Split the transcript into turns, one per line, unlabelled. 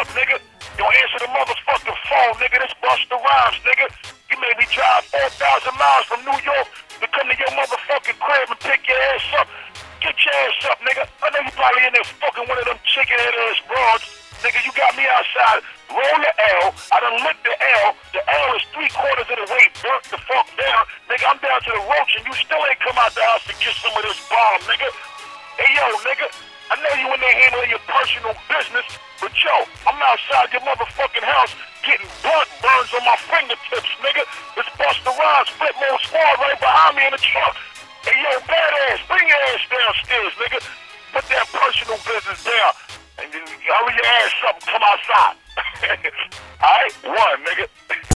up, nigga. You don't answer the motherfucking phone, nigga. This Busta Rhymes, nigga. You made me drive 4,000 miles from New York to come to your motherfucking crib and pick your ass up. Get your ass up, nigga. I know you probably in there fucking one of them chicken head ass broads. Nigga, you got me outside. Roll the L. I done lit the L. The L is 3/4 of the way. Burnt the fuck down. Nigga, I'm down to the roach and you still ain't come out the house to get some of this bomb, nigga. Hey, yo, nigga. I know you in there handling your personal business, but yo, I'm outside your motherfucking house getting blunt burns on my fingertips, nigga. This Busta Rhymes Flip Mode Squad right behind me in the truck. Hey, yo, badass, bring your ass downstairs, nigga. Put that personal business down. And then hurry your ass up and come outside. Alright? One, nigga.